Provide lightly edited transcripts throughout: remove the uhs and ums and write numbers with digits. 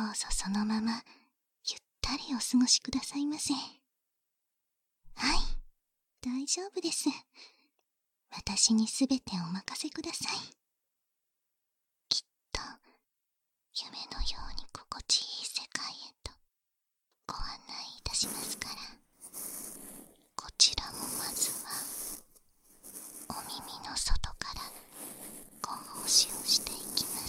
うぞそのままゆったりお過ごしくださいませ。はい、大丈夫です。私にすべてお任せください。きっと夢のように心地いい世界へとご案内いたしますから、こちらもまずはお耳の外からご奉仕をしていきます。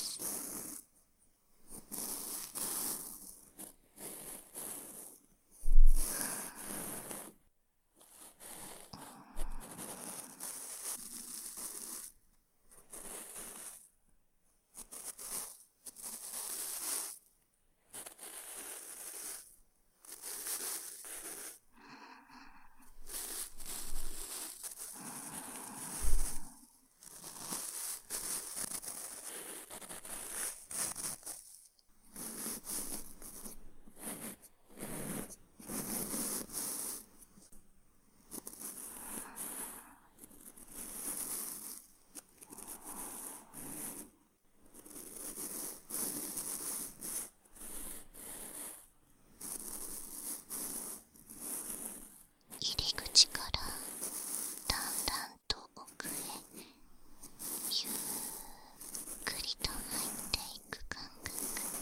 入り口からだんだんと奥へゆっくりと入っていく感覚、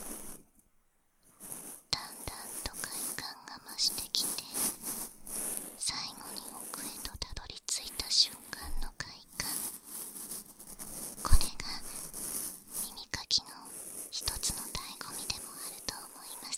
だんだんと快感が増してきて、最後に奥へとたどり着いた瞬間の快感、これが耳かきの一つの醍醐味でもあると思います。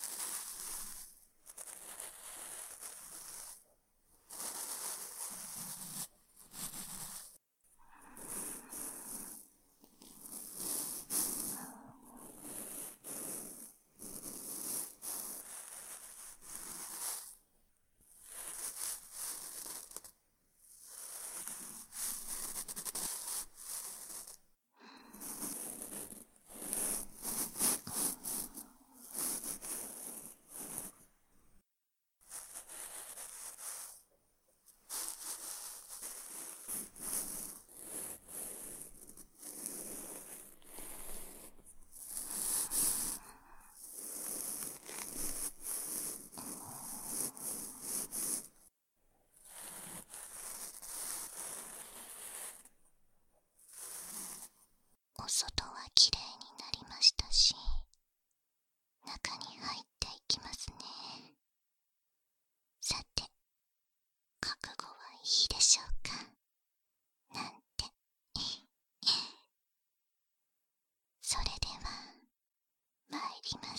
お外はきれいになりましたし、中に入っていきますね。さて、覚悟はいいでしょうか、なんて。それでは参ります。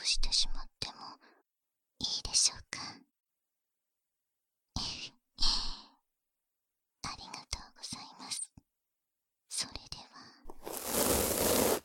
してしまってもいいでしょうか。ありがとうございます。それでは。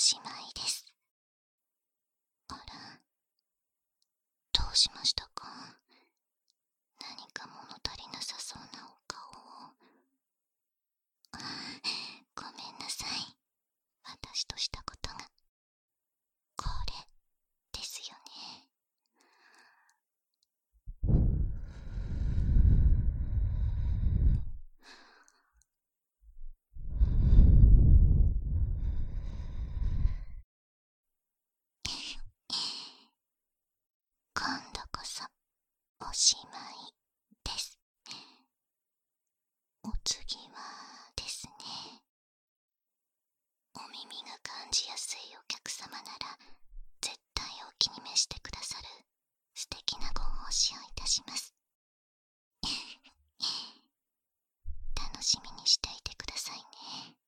しまいです。あら、どうしましたか？何か物足りなさそうなお顔を。あ、ごめんなさい。私としたことがこれですよね。今度こそおしまいです。お次はですね、お耳が感じやすいお客様なら絶対お気に召してくださる素敵なご奉仕をいたします。楽しみにしていてくださいね。